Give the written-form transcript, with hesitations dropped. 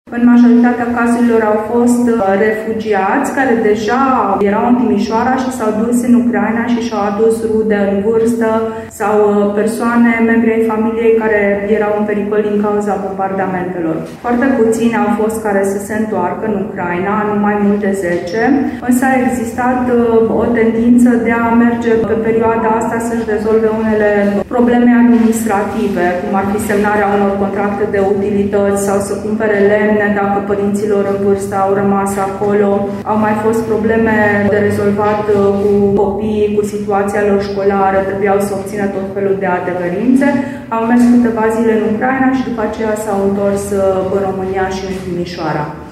În majoritatea cazurilor au fost refugiați care deja erau în Timișoara și s-au dus în Ucraina și și-au adus rude în vârstă sau persoane, membri ai familiei care erau în pericol din cauza bombardamentelor. Foarte puțini au fost care să se întoarcă în Ucraina, nu mai mult de 10, însă a existat o tendință de a merge pe perioada asta să-și rezolve unele probleme administrative, cum ar fi semnarea unor contracte de utilități sau să cumpere lemne dacă părinților în vârstă au rămas acolo. Au mai fost probleme de rezolvat cu copiii, cu situația lor școlară, trebuiau să obțină tot felul de adeverințe. Au mers câteva zile în Ucraina și după aceea s-au întors în România și în Timișoara.